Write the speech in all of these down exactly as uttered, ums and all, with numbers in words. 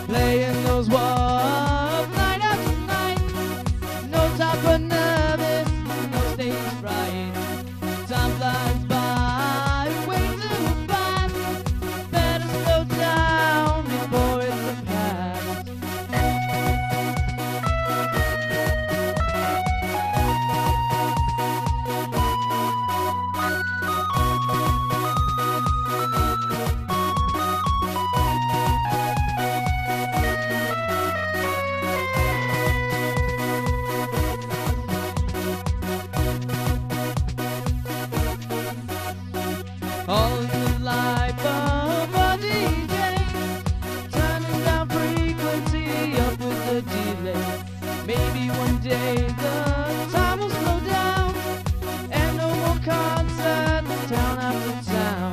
playing those walls night after night. No time for nervous, no stage fright. Time flies by, way too fast. Better slow down before it's the past. All in the life of a D J, turning down frequency up with the delay. Maybe one day the time will slow down and no more concerts town after town.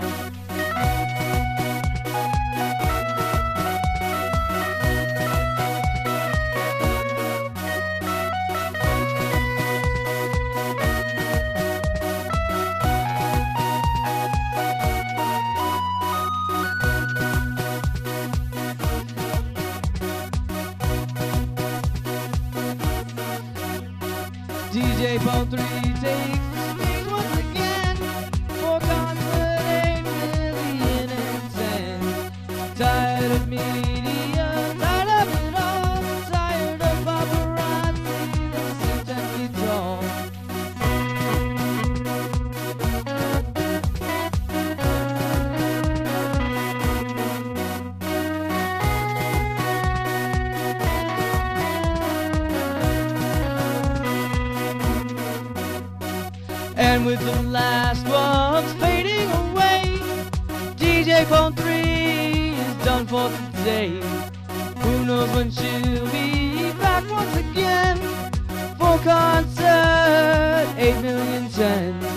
D J Bone three takes the swing once again for concert eight million and ten. Tired of media, tired of it all, tired of paparazzi that seem ten feet tall. And with the last ones fading away, D J Bone three is done for today. Who knows when she'll be back once again for concert eight million ten.